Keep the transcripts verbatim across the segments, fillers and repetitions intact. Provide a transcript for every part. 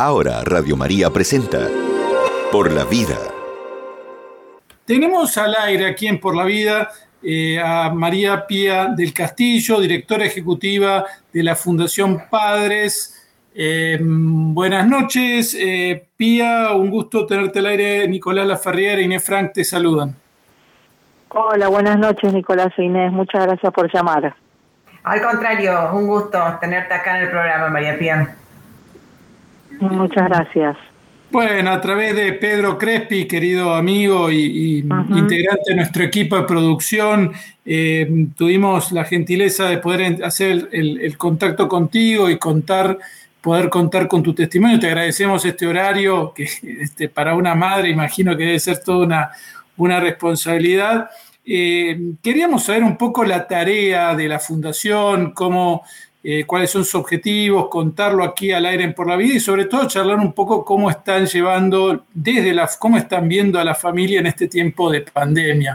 Ahora Radio María presenta Por la Vida. Tenemos al aire aquí en Por la Vida eh, a María Pía del Castillo, directora ejecutiva de la Fundación Padres. Eh, buenas noches, eh, Pía, un gusto tenerte al aire. Nicolás Laferrière e Inés Frank te saludan. Hola, buenas noches, Nicolás e Inés, muchas gracias por llamar. Al contrario, un gusto tenerte acá en el programa, María Pía. Muchas gracias. Bueno, a través de Pedro Crespi, querido amigo y, y uh-huh. integrante de nuestro equipo de producción, eh, tuvimos la gentileza de poder hacer el, el contacto contigo y contar, poder contar con tu testimonio. Te agradecemos este horario, que este, para una madre imagino que debe ser toda una, una responsabilidad. Eh, queríamos saber un poco la tarea de la Fundación, cómo... Eh, cuáles son sus objetivos, contarlo aquí al aire en Por la Vida y sobre todo charlar un poco cómo están llevando, desde la, cómo están viendo a la familia en este tiempo de pandemia.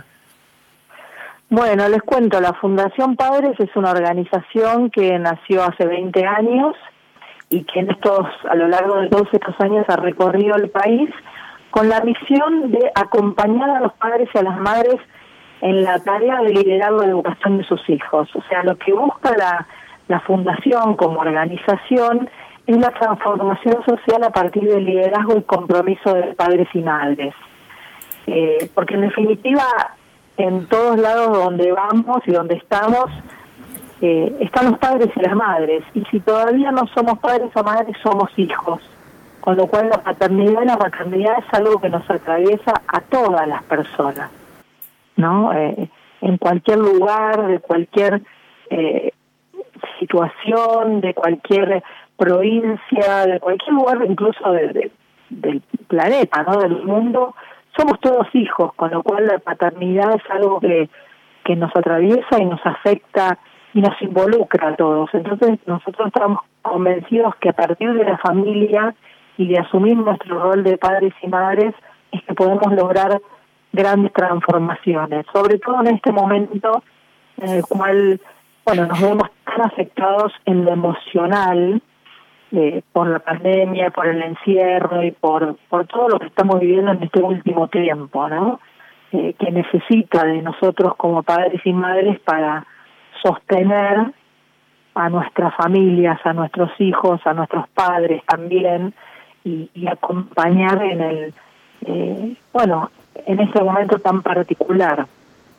Bueno, les cuento, la Fundación Padres es una organización que nació hace veinte años y que en estos, a lo largo de todos estos años ha recorrido el país con la misión de acompañar a los padres y a las madres en la tarea de liderar la educación de sus hijos. O sea, lo que busca la La Fundación como organización es la transformación social a partir del liderazgo y compromiso de padres y madres. Eh, porque en definitiva, en todos lados donde vamos y donde estamos, eh, están los padres y las madres. Y si todavía no somos padres o madres, somos hijos. Con lo cual la paternidad y la maternidad es algo que nos atraviesa a todas las personas, ¿no? Eh, en cualquier lugar, de cualquier... Eh, situación, de cualquier provincia, de cualquier lugar, incluso de, de, del planeta, ¿no? Del mundo, somos todos hijos, con lo cual la paternidad es algo que, que nos atraviesa y nos afecta y nos involucra a todos. Entonces nosotros estamos convencidos que a partir de la familia y de asumir nuestro rol de padres y madres es que podemos lograr grandes transformaciones, sobre todo en este momento en el cual bueno, nos vemos tan afectados en lo emocional eh, por la pandemia, por el encierro y por por todo lo que estamos viviendo en este último tiempo, ¿no? Eh, que necesita de nosotros como padres y madres para sostener a nuestras familias, a nuestros hijos, a nuestros padres también y, y acompañar en el, eh, bueno, en este momento tan particular.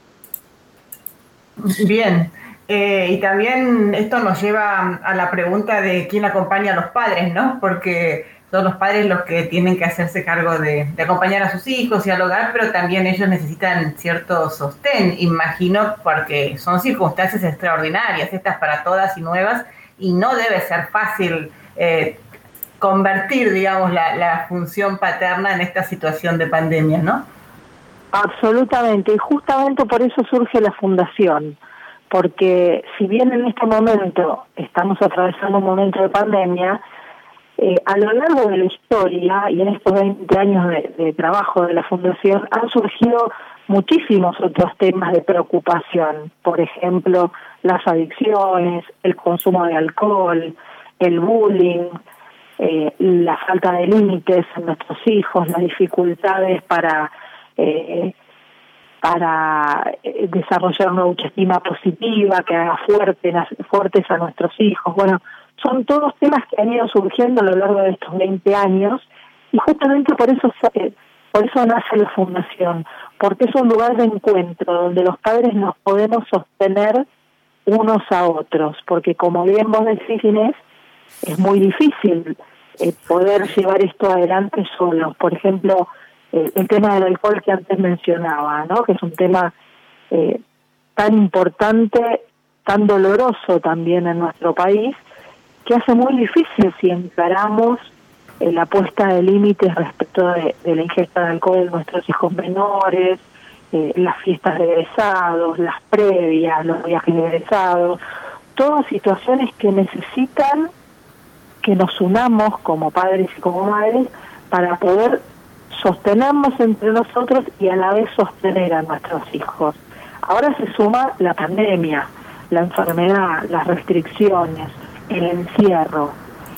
Bien. Eh, y también esto nos lleva a la pregunta de quién acompaña a los padres, ¿no? Porque son los padres los que tienen que hacerse cargo de, de acompañar a sus hijos y al hogar, pero también ellos necesitan cierto sostén, imagino, porque son circunstancias extraordinarias, estas para todas y nuevas, y no debe ser fácil eh, convertir, digamos, la, la función paterna en esta situación de pandemia, ¿no? Absolutamente, y justamente por eso surge la Fundación. Porque si bien en este momento estamos atravesando un momento de pandemia, eh, a lo largo de la historia y en estos veinte años de, de trabajo de la Fundación han surgido muchísimos otros temas de preocupación. Por ejemplo, las adicciones, el consumo de alcohol, el bullying, eh, la falta de límites en nuestros hijos, las dificultades para... Eh, para desarrollar una autoestima positiva, que haga fuerte, fuertes a nuestros hijos. Bueno, son todos temas que han ido surgiendo a lo largo de estos veinte años y justamente por eso por eso nace la Fundación, porque es un lugar de encuentro donde los padres nos podemos sostener unos a otros, porque como bien vos decís, Inés, es muy difícil eh, poder llevar esto adelante solos. Por ejemplo, el tema del alcohol que antes mencionaba, ¿no? Que es un tema eh, tan importante, tan doloroso también en nuestro país, que hace muy difícil si encaramos eh, la puesta de límites respecto de, de la ingesta de alcohol de nuestros hijos menores, eh, las fiestas de egresados, las previas, los viajes de egresados, todas situaciones que necesitan que nos unamos como padres y como madres para poder sostenernos entre nosotros y a la vez sostener a nuestros hijos. Ahora se suma la pandemia, la enfermedad, las restricciones, el encierro.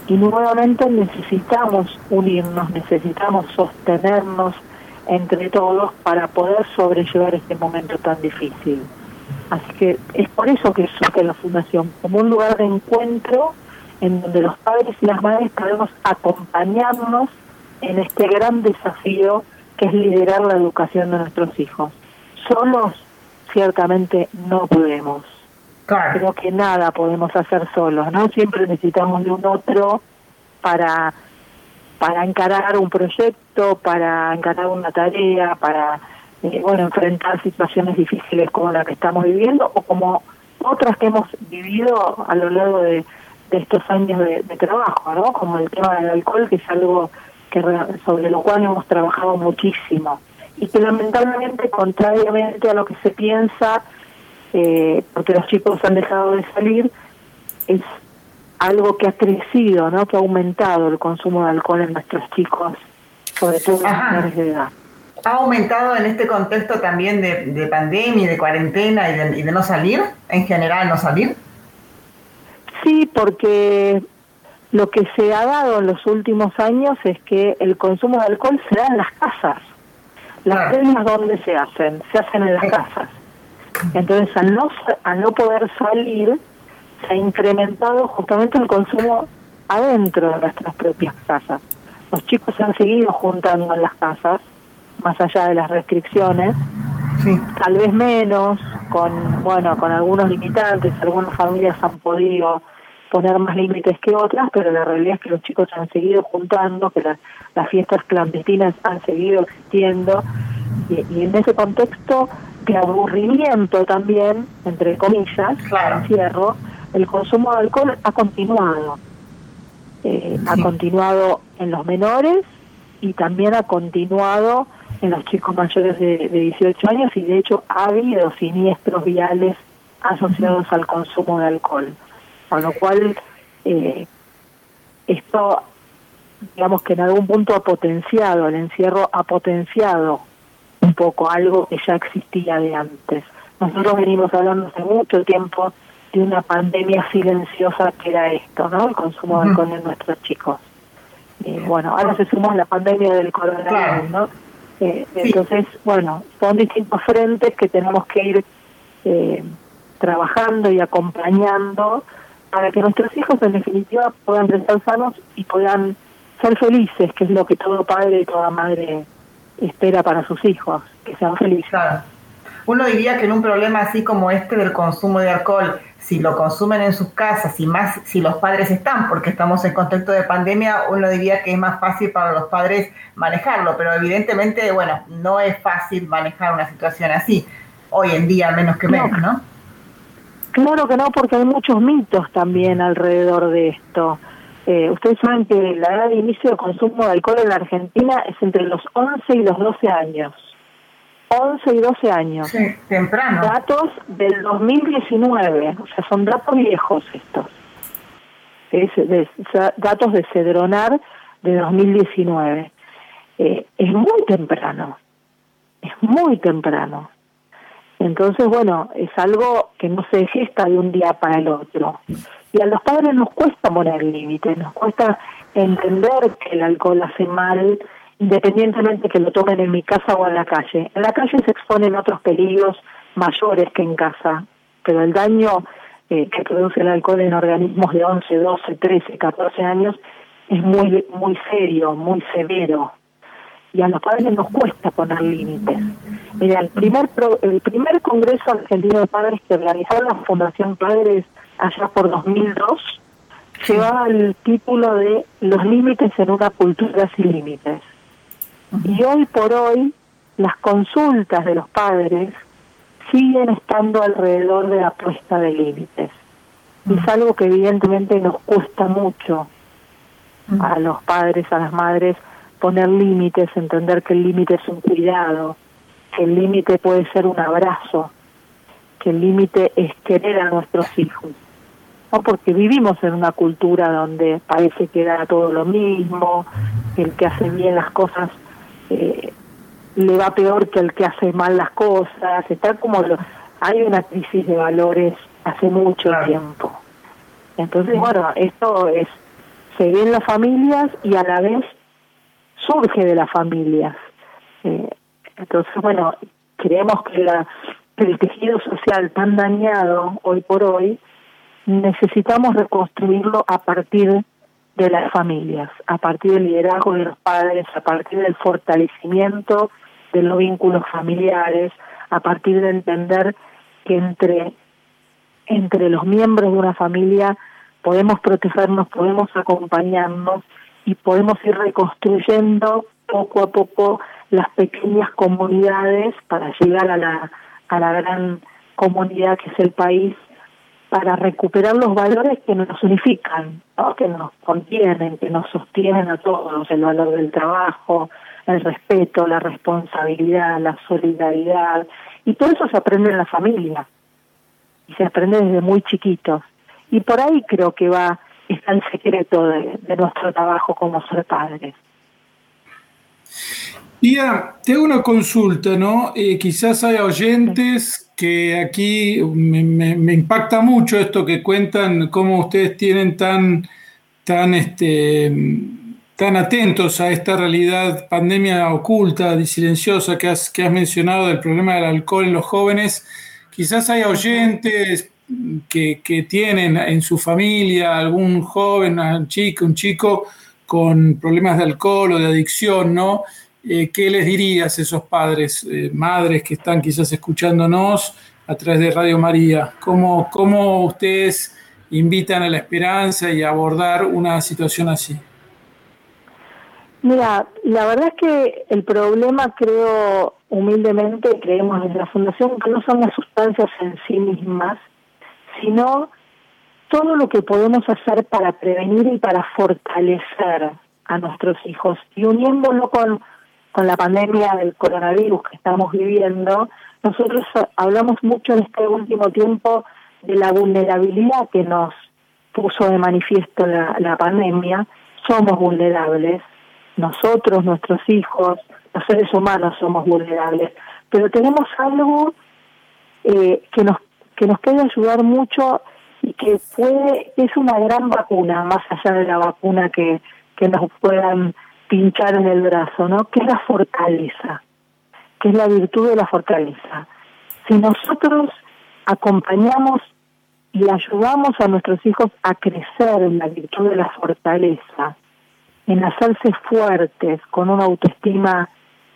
y nuevamente necesitamos unirnos, necesitamos sostenernos entre todos para poder sobrellevar este momento tan difícil. Así que es por eso que surge la Fundación, como un lugar de encuentro en donde los padres y las madres podemos acompañarnos en este gran desafío que es liderar la educación de nuestros hijos. Solos, ciertamente, no podemos. Claro. Creo que nada podemos hacer solos, ¿no? Siempre necesitamos de un otro para, para encarar un proyecto, para encarar una tarea, para eh, bueno, enfrentar situaciones difíciles como la que estamos viviendo o como otras que hemos vivido a lo largo de, de estos años de, de trabajo, ¿no? Como el tema del alcohol, que es algo que sobre lo cual hemos trabajado muchísimo y que lamentablemente, contrariamente a lo que se piensa, eh, porque los chicos han dejado de salir, es algo que ha crecido, ¿no? Que ha aumentado el consumo de alcohol en nuestros chicos, sobre todo en los menores de edad. ¿Ha aumentado en este contexto también de, de pandemia y de cuarentena y de, y de no salir, en general no salir? Sí, porque lo que se ha dado en los últimos años es que el consumo de alcohol se da en las casas. Las reglas, ¿dónde se hacen? Se hacen en las casas. Entonces, al no, al no poder salir, se ha incrementado justamente el consumo adentro de nuestras propias casas. Los chicos se han seguido juntando en las casas, más allá de las restricciones, sí. Tal vez menos, con bueno, con algunos limitantes. Algunas familias han podido poner más límites que otras, pero la realidad es que los chicos se han seguido juntando, que las, las fiestas clandestinas han seguido existiendo, y, y en ese contexto de aburrimiento también, entre comillas, claro. Encierro, el consumo de alcohol ha continuado. Eh, sí. Ha continuado en los menores y también ha continuado en los chicos mayores de, de dieciocho años, y de hecho ha habido siniestros viales asociados al consumo de alcohol. Con lo cual, eh, esto, digamos que en algún punto ha potenciado, el encierro ha potenciado un poco algo que ya existía de antes. Nosotros venimos hablando hace mucho tiempo de una pandemia silenciosa que era esto, ¿no? El consumo de alcohol en nuestros chicos. Eh, bueno, ahora se sumó la pandemia del coronavirus, ¿no? Eh, entonces, bueno, son distintos frentes que tenemos que ir eh, trabajando y acompañando para que nuestros hijos en definitiva puedan crecer sanos y puedan ser felices, que es lo que todo padre y toda madre espera para sus hijos, que sean felices. Claro. Uno diría que en un problema así como este del consumo de alcohol, si lo consumen en sus casas y más si los padres están, porque estamos en contexto de pandemia, uno diría que es más fácil para los padres manejarlo, pero evidentemente, bueno, no es fácil manejar una situación así, hoy en día menos que menos, ¿no? Claro que no, porque hay muchos mitos también alrededor de esto. Eh, ustedes saben que la edad de inicio de consumo de alcohol en la Argentina es entre los once y los doce años. once y doce años. Sí, temprano. Datos del dos mil diecinueve, o sea, son datos viejos estos. Es, es, es, datos de Cedronar de dos mil diecinueve. Eh, es muy temprano, es muy temprano. Entonces, bueno, es algo que no se gesta de un día para el otro. Y a los padres nos cuesta poner límites, nos cuesta entender que el alcohol hace mal, independientemente que lo tomen en mi casa o en la calle. En la calle se exponen otros peligros mayores que en casa, pero el daño eh, que produce el alcohol en organismos de once, doce, trece, catorce años es muy muy serio, muy severo. Y a los padres nos cuesta poner límites. Mira, el primer pro, el primer Congreso Argentino de Padres que organizó la Fundación Padres allá por dos mil dos llevaba el título de Los límites en una cultura sin límites. Y hoy por hoy las consultas de los padres siguen estando alrededor de la puesta de límites. Y es algo que evidentemente nos cuesta mucho a los padres, a las madres, poner límites, entender que el límite es un cuidado, que el límite puede ser un abrazo, que el límite es querer a nuestros hijos. ¿No? Porque vivimos en una cultura donde parece que da todo lo mismo, el que hace bien las cosas eh, le va peor que el que hace mal las cosas. Está como lo, hay una crisis de valores hace mucho tiempo. Entonces, bueno, esto es se ve en las familias y a la vez surge de las familias. Eh, entonces, bueno, creemos que, la, que el tejido social tan dañado hoy por hoy, necesitamos reconstruirlo a partir de las familias, a partir del liderazgo de los padres, a partir del fortalecimiento de los vínculos familiares, a partir de entender que entre, entre los miembros de una familia podemos protegernos, podemos acompañarnos y podemos ir reconstruyendo poco a poco las pequeñas comunidades para llegar a la, a la gran comunidad que es el país, para recuperar los valores que nos unifican, ¿no? Que nos contienen, que nos sostienen a todos, el valor del trabajo, el respeto, la responsabilidad, la solidaridad, y todo eso se aprende en la familia, y se aprende desde muy chiquitos, y por ahí creo que va, está el secreto de, de nuestro trabajo como ser padres. Pía, te hago una consulta, ¿no? Eh, quizás haya oyentes que aquí me, me, me impacta mucho esto que cuentan, cómo ustedes tienen tan, tan, este, tan atentos a esta realidad, pandemia oculta, silenciosa que has, que has mencionado del problema del alcohol en los jóvenes. Quizás haya oyentes que, que tienen en su familia algún joven, un chico, un chico con problemas de alcohol o de adicción, ¿no? Eh, ¿Qué les dirías a esos padres, eh, madres que están quizás escuchándonos a través de Radio María? ¿Cómo, cómo ustedes invitan a la esperanza y a abordar una situación así? Mira, la verdad es que el problema, creo, humildemente, creemos desde la Fundación, que no son las sustancias en sí mismas, sino todo lo que podemos hacer para prevenir y para fortalecer a nuestros hijos. Y uniéndolo con con la pandemia del coronavirus que estamos viviendo, nosotros hablamos mucho en este último tiempo de la vulnerabilidad que nos puso de manifiesto la, la pandemia. Somos vulnerables, nosotros, nuestros hijos, los seres humanos somos vulnerables, pero tenemos algo eh, que nos que nos puede ayudar mucho y que puede es una gran vacuna, más allá de la vacuna que, que nos puedan pinchar en el brazo, ¿no? Que es la fortaleza, que es la virtud de la fortaleza. Si nosotros acompañamos y ayudamos a nuestros hijos a crecer en la virtud de la fortaleza, en hacerse fuertes, con una autoestima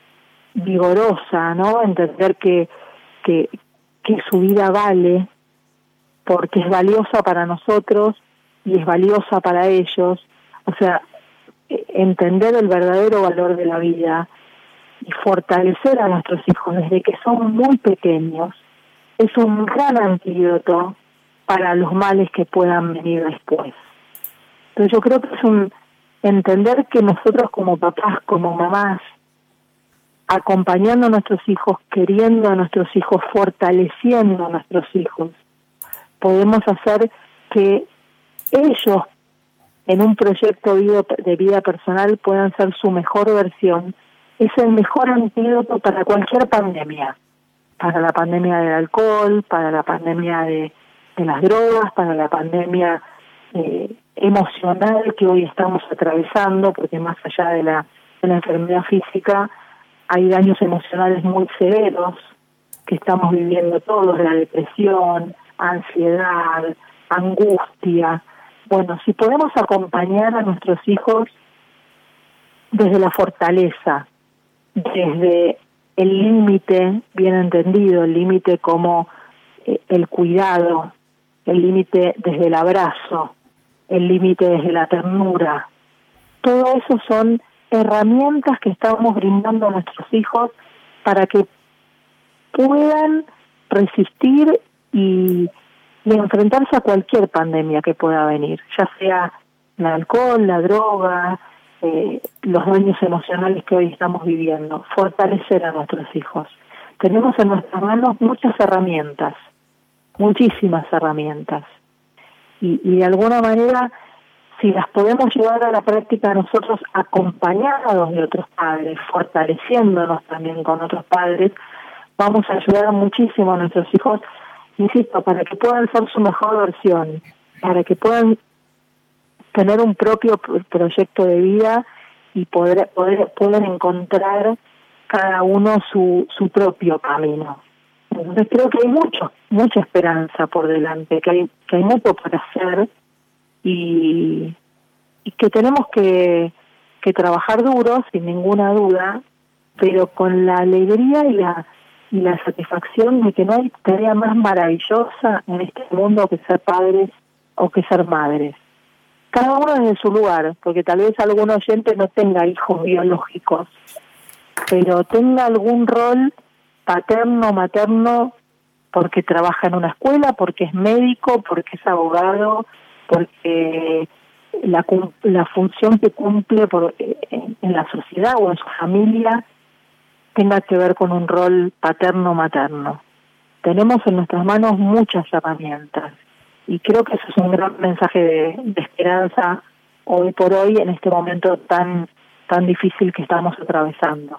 vigorosa, ¿no? Entender que, que, que su vida vale, porque es valiosa para nosotros y es valiosa para ellos, o sea, entender el verdadero valor de la vida y fortalecer a nuestros hijos desde que son muy pequeños es un gran antídoto para los males que puedan venir después. Entonces yo creo que es un entender que nosotros como papás, como mamás, acompañando a nuestros hijos, queriendo a nuestros hijos, fortaleciendo a nuestros hijos, podemos hacer que ellos en un proyecto de vida personal puedan ser su mejor versión. Es el mejor antídoto para cualquier pandemia, para la pandemia del alcohol, para la pandemia de, de las drogas, para la pandemia eh, emocional que hoy estamos atravesando, porque más allá de la, de la enfermedad física hay daños emocionales muy severos que estamos viviendo todos, la depresión, ansiedad, angustia. Bueno, si podemos acompañar a nuestros hijos desde la fortaleza, desde el límite bien entendido, el límite como eh, el cuidado, el límite desde el abrazo, el límite desde la ternura, todo eso son herramientas que estamos brindando a nuestros hijos para que puedan resistir y y enfrentarse a cualquier pandemia que pueda venir, ya sea el alcohol, la droga, eh, los daños emocionales que hoy estamos viviendo, fortalecer a nuestros hijos. Tenemos en nuestras manos muchas herramientas, muchísimas herramientas, y, y de alguna manera, si las podemos llevar a la práctica nosotros acompañados de otros padres, fortaleciéndonos también con otros padres, vamos a ayudar muchísimo a nuestros hijos, insisto, para que puedan ser su mejor versión, para que puedan tener un propio proyecto de vida y poder poder poder encontrar cada uno su su propio camino. Entonces creo que hay mucho mucha esperanza por delante, que hay que hay mucho por hacer y, y que tenemos que que trabajar duro sin ninguna duda, pero con la alegría y la y la satisfacción de que no hay tarea más maravillosa en este mundo que ser padres o que ser madres. Cada uno desde su lugar, porque tal vez algún oyente no tenga hijos biológicos, pero tenga algún rol paterno, materno, porque trabaja en una escuela, porque es médico, porque es abogado, porque la, la función que cumple por, en, en la sociedad o en su familia tenga que ver con un rol paterno-materno. Tenemos en nuestras manos muchas herramientas y creo que eso es un gran mensaje de, de esperanza hoy por hoy en este momento tan tan difícil que estamos atravesando.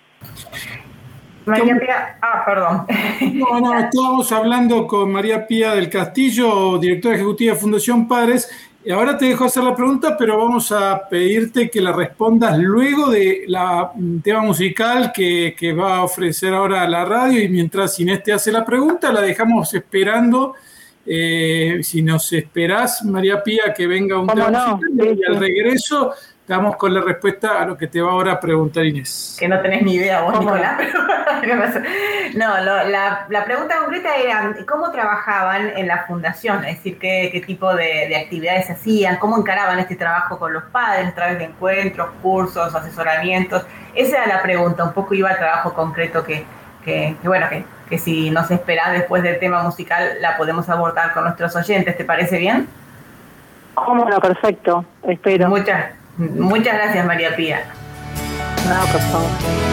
María Pía, ah, perdón. No, no, estábamos hablando con María Pía del Castillo, directora ejecutiva de Fundación Padres. Y ahora te dejo hacer la pregunta, pero vamos a pedirte que la respondas luego de la tema musical que, que va a ofrecer ahora la radio. Y mientras Inés te hace la pregunta, la dejamos esperando. Eh, si nos esperás, María Pía, que venga un tema no? musical, Sí, y al sí. regreso damos con la respuesta a lo que te va ahora a preguntar Inés. Que no tenés ni idea vos, Nicolás. No, lo, la, la pregunta concreta era cómo trabajaban en la fundación, es decir, qué, qué tipo de, de actividades hacían, cómo encaraban este trabajo con los padres a través de encuentros, cursos, asesoramientos. Esa era la pregunta, un poco iba al trabajo concreto que, que, que bueno, que, que si nos esperás después del tema musical la podemos abordar con nuestros oyentes. ¿Te parece bien? Cómo no, perfecto, espero. Muchas, muchas gracias, María Pía. No, por favor.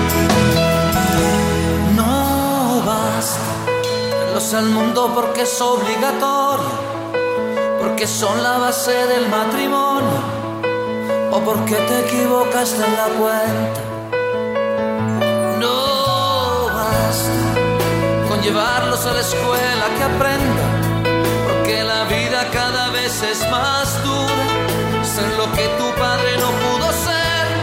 No basta verlos al mundo porque es obligatorio, porque son la base del matrimonio, o porque te equivocaste en la cuenta. No basta con llevarlos a la escuela que aprendan, porque la vida cada vez es más dura, ser lo que tu padre no pudo ser.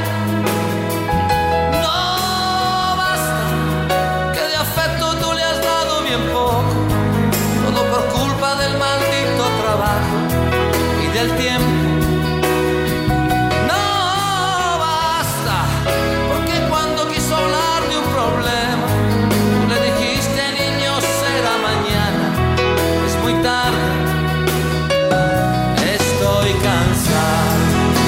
No basta que de afecto tú le has dado bien poco, todo por culpa del maldito trabajo y del tiempo. No basta porque cuando quiso hablar de un problema tú le dijiste, niño, será mañana, es muy tarde, estoy cansado.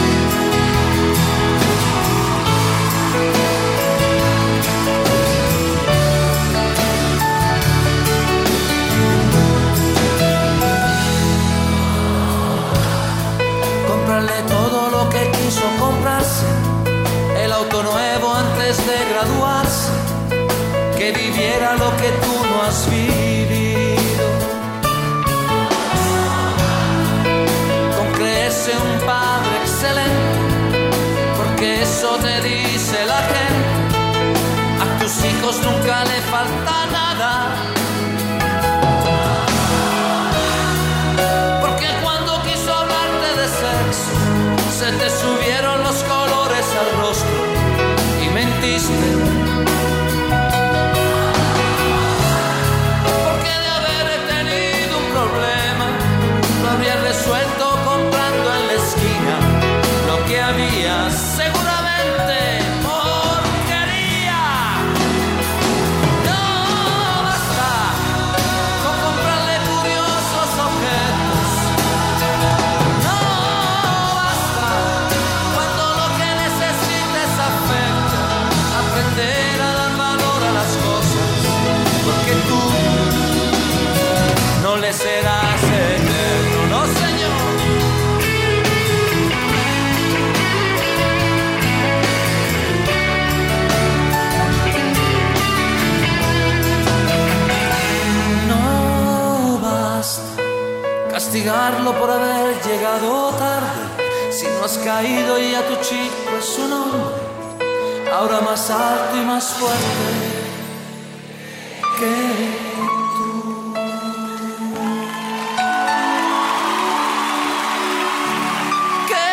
Comprarle todo lo que quiso comprarse, el auto nuevo antes de graduarse, que viviera lo que tú no has vivido. Con creerse un padre excelente, porque eso te dice la gente, a tus hijos nunca le falta nada. Porque cuando quiso hablarte de sexo, se te subieron los colores al rostro y mentiste. Porque de haber tenido un problema, lo habrías resuelto comprando en la esquina lo que había, seguramente porquería. No basta con comprarle curiosos objetos. No basta cuando lo que necesita es afecto, aprender a dar valor a las cosas, porque tú no le serás eterno, no señor. No basta castigarlo por haber llegado tarde, si no has caído y a tu chico es un hombre, ahora más alto y más fuerte que que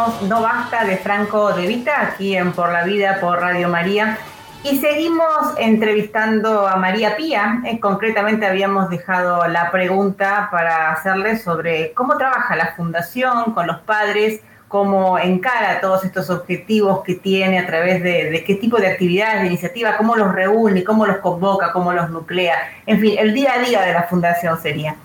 escuchamos No Basta de Franco De Vita aquí en Por la Vida por Radio María y seguimos entrevistando a María Pía. Eh, concretamente habíamos dejado la pregunta para hacerle sobre cómo trabaja la Fundación con los padres, cómo encara todos estos objetivos que tiene a través de, de qué tipo de actividades, de iniciativas, cómo los reúne, cómo los convoca, cómo los nuclea, en fin, el día a día de la Fundación sería.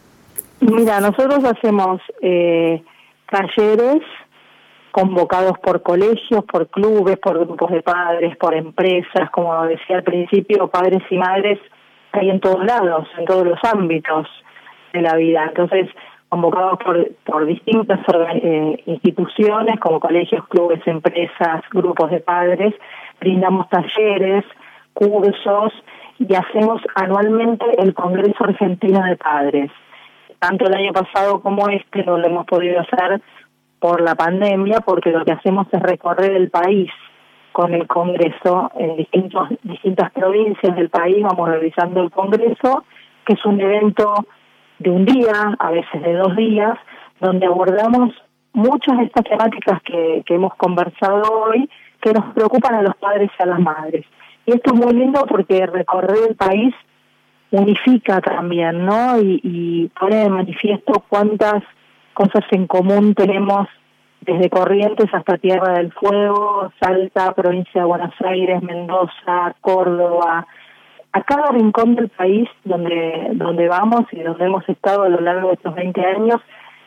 Mira, nosotros hacemos eh, talleres convocados por colegios, por clubes, por grupos de padres, por empresas, como decía al principio, padres y madres hay en todos lados, en todos los ámbitos de la vida. Entonces, convocados por, por distintas eh, instituciones, como colegios, clubes, empresas, grupos de padres, brindamos talleres, cursos y hacemos anualmente el Congreso Argentino de Padres. Tanto el año pasado como este no lo hemos podido hacer por la pandemia, porque lo que hacemos es recorrer el país con el Congreso en distintos, distintas provincias del país. Vamos realizando el Congreso, que es un evento de un día, a veces de dos días, donde abordamos muchas de estas temáticas que, que hemos conversado hoy, que nos preocupan a los padres y a las madres. Y esto es muy lindo porque recorrer el país unifica también, ¿no? Y, y pone de manifiesto cuántas cosas en común tenemos desde Corrientes hasta Tierra del Fuego, Salta, provincia de Buenos Aires, Mendoza, Córdoba. A cada rincón del país donde donde vamos y donde hemos estado a lo largo de estos veinte años,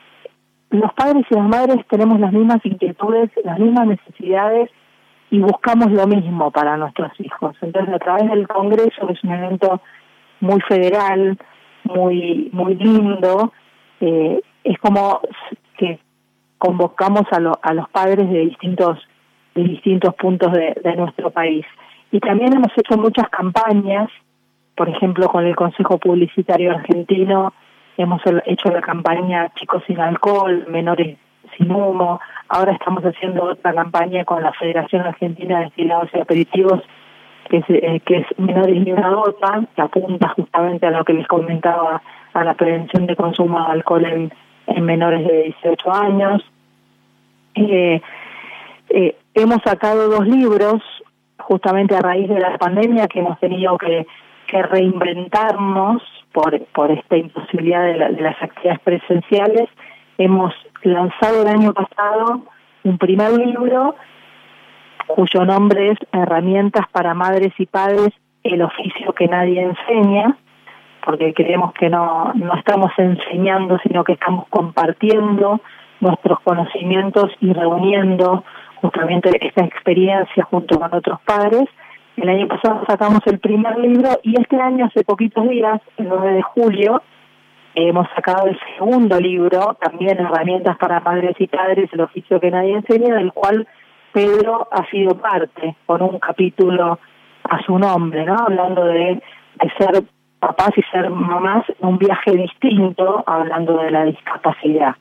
los padres y las madres tenemos las mismas inquietudes, las mismas necesidades y buscamos lo mismo para nuestros hijos. Entonces, a través del Congreso, que es un evento muy federal, muy muy lindo, eh, es como que convocamos a, lo, a los padres de distintos de distintos puntos de, de nuestro país. Y también hemos hecho muchas campañas, por ejemplo, con el Consejo Publicitario Argentino, hemos hecho la campaña Chicos sin Alcohol, Menores sin Humo. Ahora estamos haciendo otra campaña con la Federación Argentina de Destilados y Aperitivos, que es, eh, que es Menores ni una gota, que apunta justamente a lo que les comentaba, a la prevención de consumo de alcohol en, en menores de dieciocho años. Eh, eh, hemos sacado dos libros, justamente a raíz de la pandemia, que hemos tenido que, que reinventarnos por, por esta imposibilidad de, la, de las actividades presenciales. Hemos lanzado el año pasado un primer libro cuyo nombre es Herramientas para Madres y Padres, el oficio que nadie enseña, porque creemos que no, no estamos enseñando, sino que estamos compartiendo nuestros conocimientos y reuniendo justamente esta experiencia junto con otros padres. El año pasado sacamos el primer libro y este año, hace poquitos días, el nueve de julio, hemos sacado el segundo libro, también Herramientas para Madres y Padres, el oficio que nadie enseña, del cual Pedro ha sido parte, con un capítulo a su nombre, ¿no? Hablando de, de ser papás y ser mamás en un viaje distinto, hablando de la discapacidad.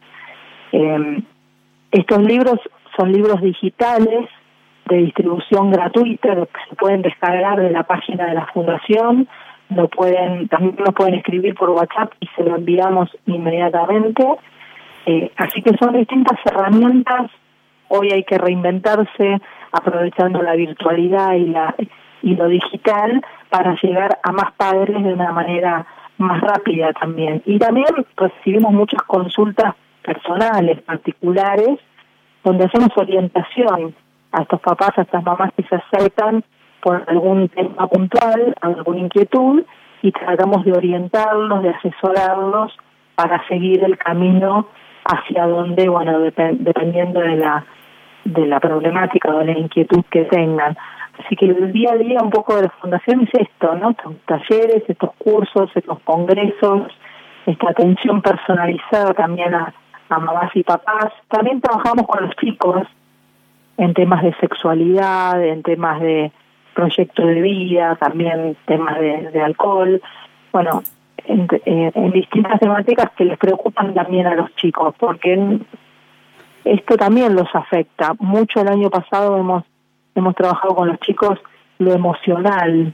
Eh, estos libros son libros digitales de distribución gratuita, que se pueden descargar de la página de la Fundación, lo pueden también lo pueden escribir por WhatsApp y se lo enviamos inmediatamente. Eh, así que son distintas herramientas. Hoy hay que reinventarse aprovechando la virtualidad y la y lo digital para llegar a más padres de una manera más rápida también. Y también recibimos muchas consultas personales, particulares, donde hacemos orientación a estos papás, a estas mamás que se acercan por algún tema puntual, alguna inquietud, y tratamos de orientarlos, de asesorarlos para seguir el camino hacia donde, bueno, dep- dependiendo de la de la problemática o de la inquietud que tengan. Así que el día a día un poco de la Fundación es esto, ¿no? Estos talleres, estos cursos, estos congresos, esta atención personalizada también a, a mamás y papás. También trabajamos con los chicos en temas de sexualidad, en temas de proyecto de vida, también temas de, de alcohol. Bueno, en, en, en distintas temáticas que les preocupan también a los chicos, porque en, esto también los afecta. Mucho el año pasado hemos hemos trabajado con los chicos lo emocional,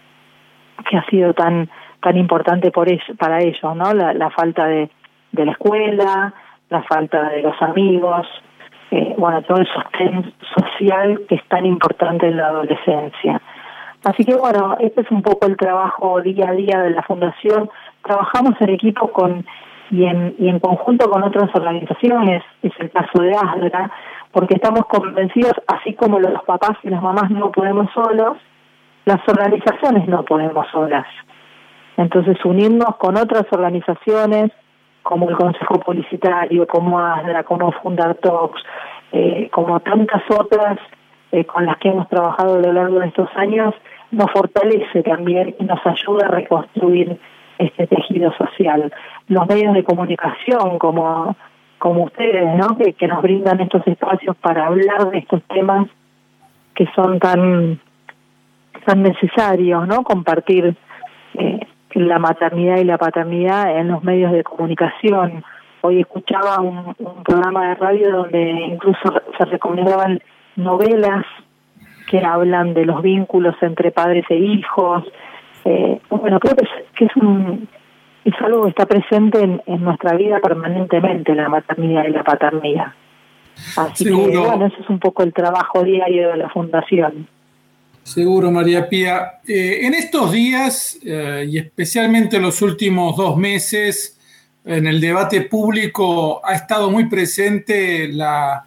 que ha sido tan tan importante por ellos, para ellos, ¿no? La, la falta de, de la escuela, la falta de los amigos, eh, bueno, todo el sostén social que es tan importante en la adolescencia. Así que bueno, este es un poco el trabajo día a día de la Fundación. Trabajamos en equipo con y en, y en conjunto con otras organizaciones, es el caso de ASDRA, porque estamos convencidos, así como los papás y las mamás no podemos solos, las organizaciones no podemos solas. Entonces unirnos con otras organizaciones, como el Consejo Publicitario, como ASDRA, como Fundartox, eh, como tantas otras eh, con las que hemos trabajado a lo largo de estos años, nos fortalece también y nos ayuda a reconstruir este tejido social. Los medios de comunicación, como como ustedes, ¿no? Que, que nos brindan estos espacios para hablar de estos temas que son tan tan necesarios, ¿no? Compartir eh, la maternidad y la paternidad en los medios de comunicación. Hoy escuchaba un, un programa de radio donde incluso se recomendaban novelas que hablan de los vínculos entre padres e hijos. Eh, bueno, creo que es, que es un es algo que está presente en, en nuestra vida permanentemente, la maternidad y la paternidad. Así Seguro. que, bueno, ese es un poco el trabajo diario de la Fundación. Seguro, María Pía. Eh, en estos días, eh, y especialmente en los últimos dos meses, en el debate público ha estado muy presente la,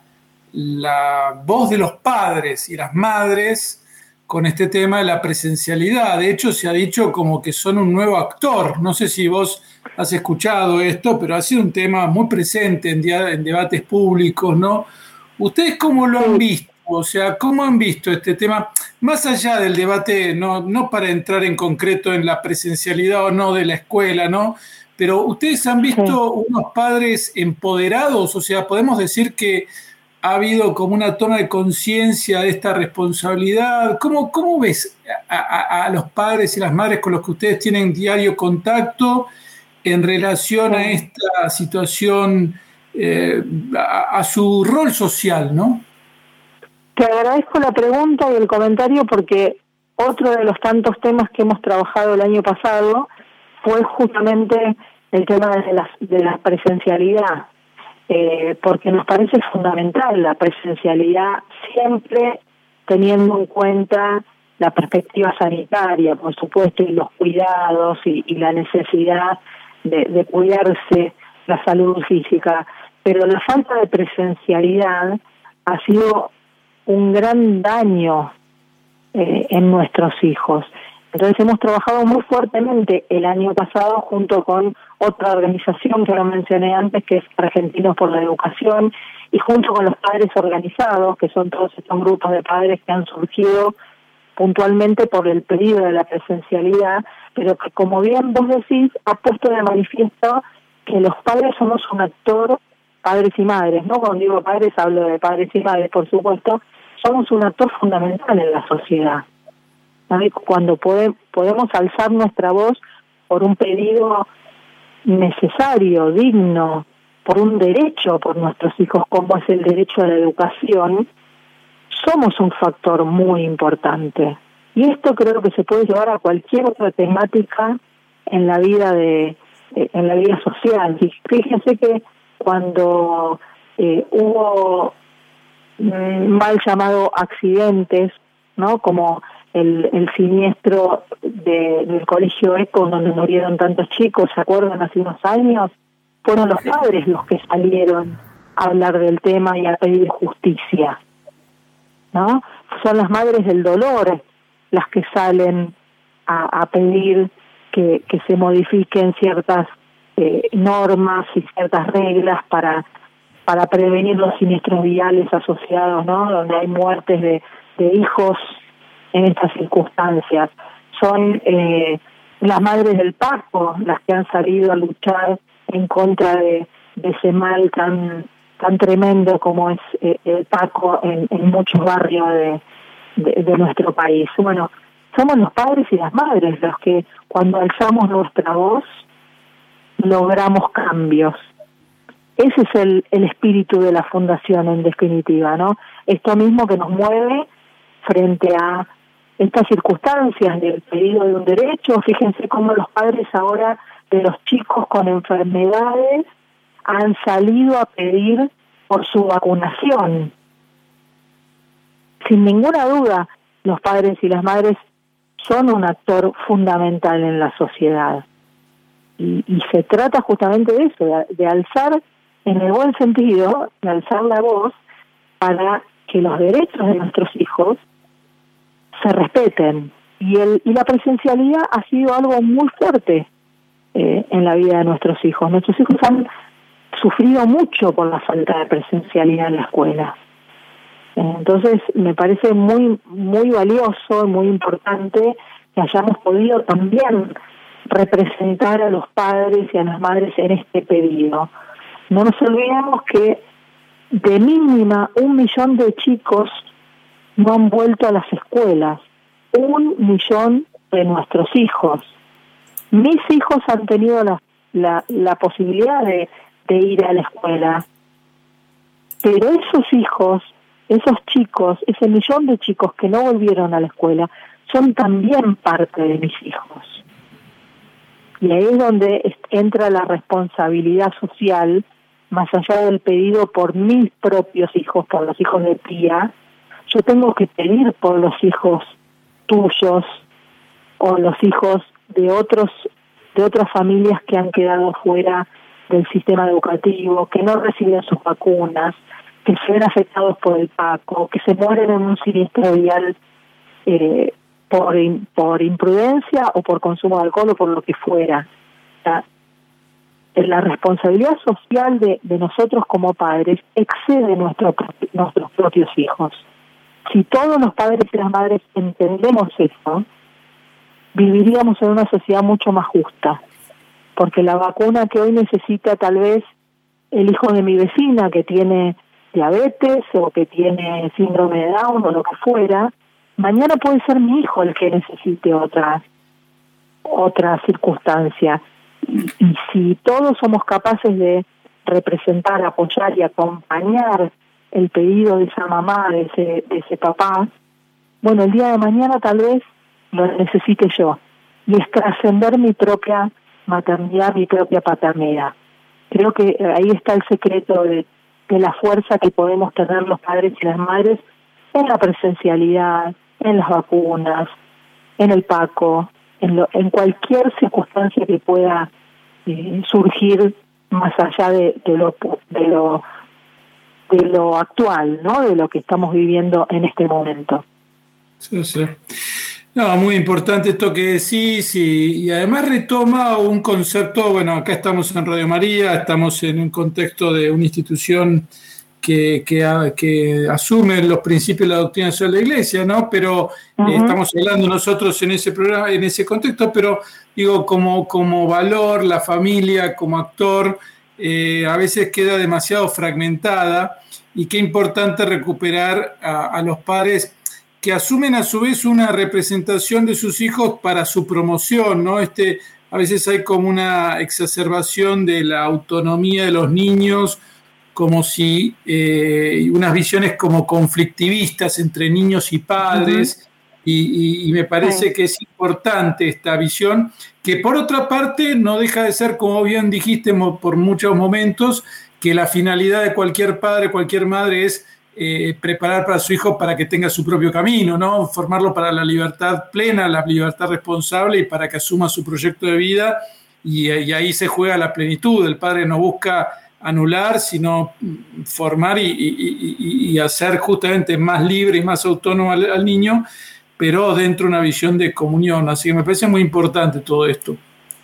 la voz de los padres y las madres con este tema de la presencialidad. De hecho, se ha dicho como que son un nuevo actor. No sé si vos has escuchado esto, pero ha sido un tema muy presente en, dia- en debates públicos, ¿no? ¿Ustedes cómo lo han visto? O sea, ¿cómo han visto este tema? Más allá del debate, no, no para entrar en concreto en la presencialidad o no de la escuela, ¿no? Pero ¿ustedes han visto sí. unos padres empoderados? O sea, ¿podemos decir que ha habido como una toma de conciencia de esta responsabilidad? ¿Cómo, cómo ves a, a, a los padres y las madres con los que ustedes tienen diario contacto en relación a esta situación, eh, a, a su rol social, ¿no? Te agradezco la pregunta y el comentario porque otro de los tantos temas que hemos trabajado el año pasado fue justamente el tema de la, de la presencialidad. Eh, porque nos parece fundamental la presencialidad, siempre teniendo en cuenta la perspectiva sanitaria, por supuesto, y los cuidados y, y la necesidad de, de cuidarse la salud física. Pero la falta de presencialidad ha sido un gran daño eh, en nuestros hijos. Entonces hemos trabajado muy fuertemente el año pasado junto con otra organización que no mencioné antes, que es Argentinos por la Educación, y junto con los padres organizados, que son todos estos grupos de padres que han surgido puntualmente por el pedido de la presencialidad, pero que, como bien vos decís, ha puesto de manifiesto que los padres somos un actor, padres y madres, ¿no? Cuando digo padres hablo de padres y madres, por supuesto, somos un actor fundamental en la sociedad. Cuando pode, podemos alzar nuestra voz por un pedido necesario, digno, por un derecho por nuestros hijos, como es el derecho a la educación, somos un factor muy importante. Y esto creo que se puede llevar a cualquier otra temática en la vida de en la vida social. Y fíjense que cuando eh, hubo mm, mal llamados accidentes, ¿no? Como el, el siniestro de, del Colegio ECO, donde murieron tantos chicos, ¿se acuerdan? Hace unos años, fueron los padres los que salieron a hablar del tema y a pedir justicia, ¿no? Son las madres del dolor las que salen a, a pedir que, que se modifiquen ciertas eh, normas y ciertas reglas para para prevenir los siniestros viales asociados, ¿no? Donde hay muertes de, de hijos en estas circunstancias. Son eh, las madres del Paco las que han salido a luchar en contra de, de ese mal tan tan tremendo como es eh, el Paco en, en muchos barrios de, de, de nuestro país. Bueno, somos los padres y las madres los que, cuando alzamos nuestra voz, logramos cambios. Ese es el, el espíritu de la Fundación, en definitiva, ¿no? Esto mismo que nos mueve frente a estas circunstancias del pedido de un derecho. Fíjense cómo los padres ahora de los chicos con enfermedades han salido a pedir por su vacunación. Sin ninguna duda, los padres y las madres son un actor fundamental en la sociedad. Y, y se trata justamente de eso, de, de alzar, en el buen sentido, de alzar la voz para que los derechos de nuestros hijos se respeten. Y, el, y la presencialidad ha sido algo muy fuerte eh, en la vida de nuestros hijos. Nuestros hijos han sufrido mucho por la falta de presencialidad en la escuela. Entonces, me parece muy muy valioso, muy importante que hayamos podido también representar a los padres y a las madres en este pedido. No nos olvidemos que de mínima un millón de chicos no han vuelto a las escuelas. Un millón de nuestros hijos. Mis hijos han tenido la, la, la posibilidad de, de ir a la escuela. Pero esos hijos, esos chicos, ese millón de chicos que no volvieron a la escuela, son también parte de mis hijos. Y ahí es donde entra la responsabilidad social, más allá del pedido por mis propios hijos, por los hijos de tía. Yo tengo que pedir por los hijos tuyos o los hijos de otros de otras familias que han quedado fuera del sistema educativo, que no reciben sus vacunas, que se ven afectados por el PACO, que se mueren en un siniestro vial eh, por por imprudencia o por consumo de alcohol o por lo que fuera. O sea, la responsabilidad social de, de nosotros como padres excede nuestro, nuestros propios hijos. Si todos los padres y las madres entendemos eso, viviríamos en una sociedad mucho más justa, porque la vacuna que hoy necesita tal vez el hijo de mi vecina que tiene diabetes o que tiene síndrome de Down o lo que fuera, mañana puede ser mi hijo el que necesite otra, otra circunstancia. Y, y si todos somos capaces de representar, apoyar y acompañar el pedido de esa mamá, de ese, de ese papá, bueno, el día de mañana tal vez lo necesite yo. Y es trascender mi propia maternidad, mi propia paternidad. Creo que ahí está el secreto de, de la fuerza que podemos tener los padres y las madres en la presencialidad, en las vacunas, en el PACO, en, lo, en cualquier circunstancia que pueda eh, surgir más allá de, de lo de lo de lo actual, ¿no? De lo que estamos viviendo en este momento. Sí, sí. No, muy importante esto que decís y, y además retoma un concepto, bueno, acá estamos en Radio María, estamos en un contexto de una institución que, que, que asume los principios de la doctrina social de la Iglesia, ¿no? Pero uh-huh. eh, estamos hablando nosotros en ese programa, en ese contexto, pero digo, como, como valor, la familia, como actor, eh, a veces queda demasiado fragmentada y qué importante recuperar a, a los padres que asumen a su vez una representación de sus hijos para su promoción, ¿no? Este, a veces hay como una exacerbación de la autonomía de los niños, como si eh, unas visiones como conflictivistas entre niños y padres, uh-huh. y, y, y me parece sí. que es importante esta visión, que por otra parte no deja de ser, como bien dijiste por muchos momentos, que la finalidad de cualquier padre, cualquier madre es Eh, preparar para su hijo para que tenga su propio camino, ¿no? Formarlo para la libertad plena, la libertad responsable y para que asuma su proyecto de vida y, y ahí se juega la plenitud. El padre no busca anular, sino formar y, y, y, y hacer justamente más libre y más autónomo al, al niño, pero dentro de una visión de comunión. Así que me parece muy importante todo esto.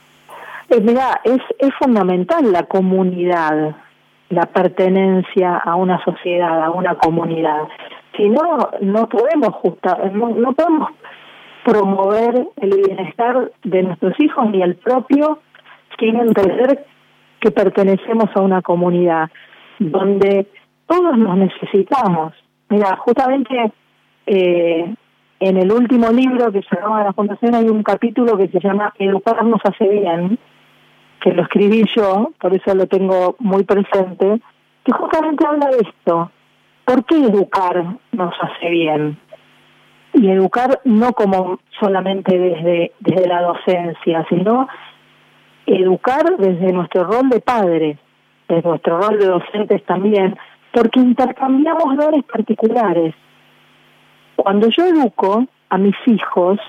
Eh, mira, es, es fundamental la comunidad, la pertenencia a una sociedad, a una comunidad. Si no, no podemos justa, no, no podemos promover el bienestar de nuestros hijos ni el propio sin entender que pertenecemos a una comunidad donde todos nos necesitamos. Mira, justamente eh, en el último libro que se llama La Fundación hay un capítulo que se llama Educar nos hace bien, que lo escribí yo, por eso lo tengo muy presente, que justamente habla de esto. ¿Por qué educar nos hace bien? Y educar no como solamente desde, desde la docencia, sino educar desde nuestro rol de padres, desde nuestro rol de docentes también, porque intercambiamos dones particulares. Cuando yo educo a mis hijos,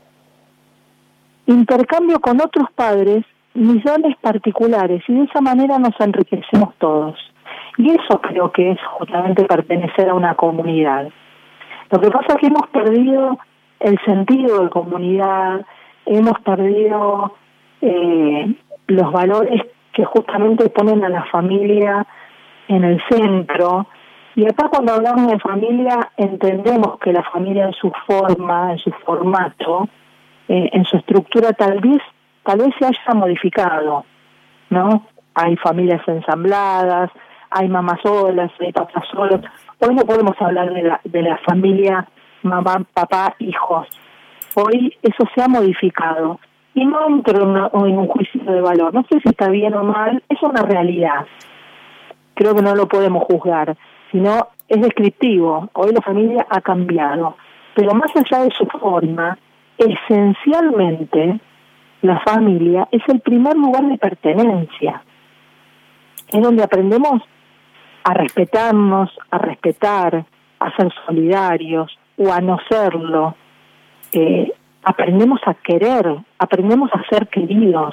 intercambio con otros padres mis dones particulares y de esa manera nos enriquecemos todos. Y eso creo que es justamente pertenecer a una comunidad. Lo que pasa es que hemos perdido el sentido de comunidad, hemos perdido eh, los valores que justamente ponen a la familia en el centro. Y acá cuando hablamos de familia entendemos que la familia en su forma, en su formato, eh, en su estructura tal vez tal vez se haya modificado, ¿no? Hay familias ensambladas, hay mamás solas, hay papás solos. Hoy no podemos hablar de la, de la familia mamá, papá, hijos. Hoy eso se ha modificado. Y no entro en, una, en un juicio de valor. No sé si está bien o mal, es una realidad. Creo que no lo podemos juzgar, sino es descriptivo. Hoy la familia ha cambiado. Pero más allá de su forma, esencialmente la familia es el primer lugar de pertenencia. Es donde aprendemos a respetarnos, a respetar, a ser solidarios o a no serlo. Eh, aprendemos a querer, aprendemos a ser queridos,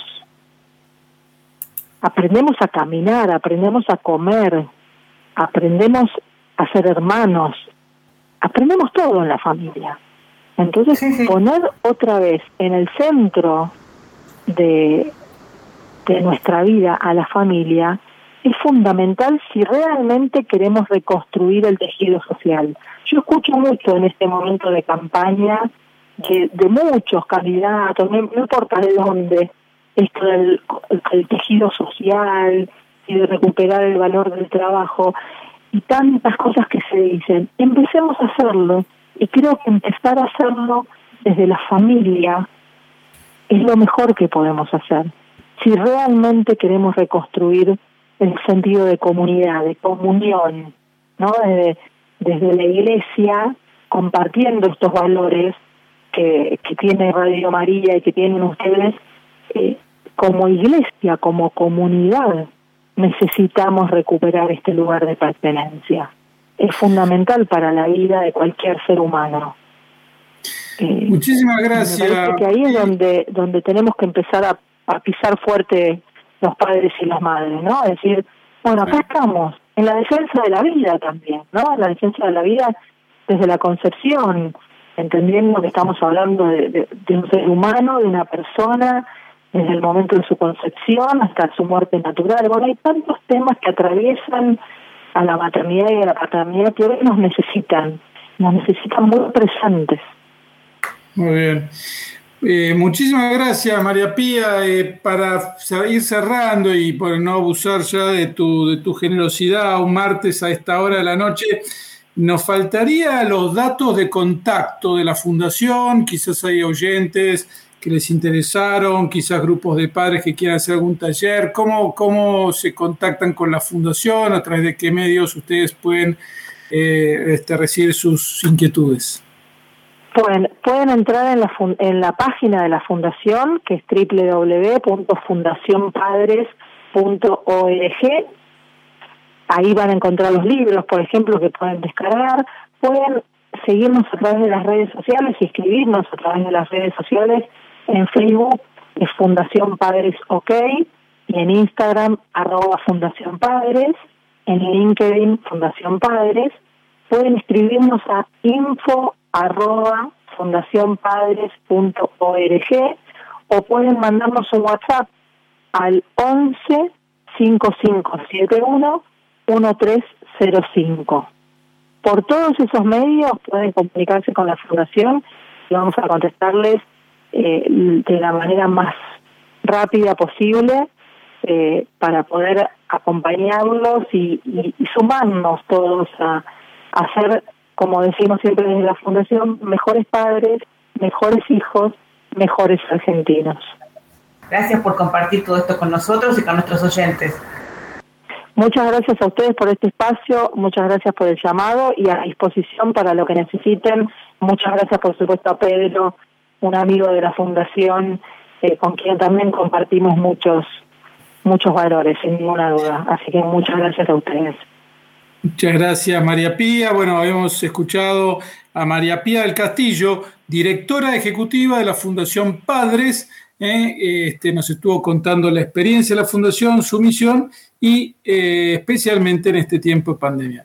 aprendemos a caminar, aprendemos a comer, aprendemos a ser hermanos, aprendemos todo en la familia. Entonces, sí, sí. Poner otra vez en el centro de, de nuestra vida a la familia es fundamental si realmente queremos reconstruir el tejido social. Yo escucho mucho en este momento de campaña de, de muchos candidatos, no, no importa de dónde, esto del el, el tejido social y de recuperar el valor del trabajo y tantas cosas que se dicen. Empecemos a hacerlo y creo que empezar a hacerlo desde la familia es lo mejor que podemos hacer. Si realmente queremos reconstruir el sentido de comunidad, de comunión, ¿no? Desde, desde la iglesia, compartiendo estos valores que, que tiene Radio María y que tienen ustedes, eh, como iglesia, como comunidad, necesitamos recuperar este lugar de pertenencia. Es fundamental para la vida de cualquier ser humano. Eh, Muchísimas gracias. Me parece que ahí es donde, donde tenemos que empezar a, a pisar fuerte los padres y las madres, ¿no? Es decir, bueno, acá estamos, en la defensa de la vida también, ¿no? En la defensa de la vida desde la concepción, entendiendo que estamos hablando de, de, de un ser humano, de una persona, desde el momento de su concepción hasta su muerte natural. Bueno, hay tantos temas que atraviesan a la maternidad y a la paternidad que hoy nos necesitan, nos necesitan muy presentes. Muy bien. Eh, muchísimas gracias, María Pía. Eh, para ir cerrando y por no abusar ya de tu, de tu generosidad, un martes a esta hora de la noche, nos faltaría los datos de contacto de la Fundación. Quizás hay oyentes que les interesaron, quizás grupos de padres que quieran hacer algún taller. ¿Cómo, cómo se contactan con la Fundación? ¿A través de qué medios ustedes pueden eh, este, recibir sus inquietudes? Pueden, pueden entrar en la, en la página de la Fundación, que es doble u doble u doble u punto fundación padres punto org. Ahí van a encontrar los libros, por ejemplo, que pueden descargar. Pueden seguirnos a través de las redes sociales y escribirnos a través de las redes sociales. En Facebook es Fundación Padres OK, y en Instagram, arroba Fundación Padres, en LinkedIn, Fundación Padres. Pueden escribirnos a info arroba fundacionpadres punto org o pueden mandarnos un WhatsApp al once cinco cinco siete uno uno tres cero cinco. Por todos esos medios pueden comunicarse con la Fundación y vamos a contestarles eh, de la manera más rápida posible eh, para poder acompañarlos y, y, y sumarnos todos a, a hacer, como decimos siempre desde la Fundación, mejores padres, mejores hijos, mejores argentinos. Gracias por compartir todo esto con nosotros y con nuestros oyentes. Muchas gracias a ustedes por este espacio, muchas gracias por el llamado y a disposición para lo que necesiten. Muchas gracias, por supuesto, a Pedro, un amigo de la Fundación, eh, con quien también compartimos muchos, muchos valores, sin ninguna duda. Así que muchas gracias a ustedes. Muchas gracias, María Pía. Bueno, hemos escuchado a María Pía del Castillo, directora ejecutiva de la Fundación Padres. Eh, este, nos estuvo contando la experiencia de la Fundación, su misión y eh, especialmente en este tiempo de pandemia.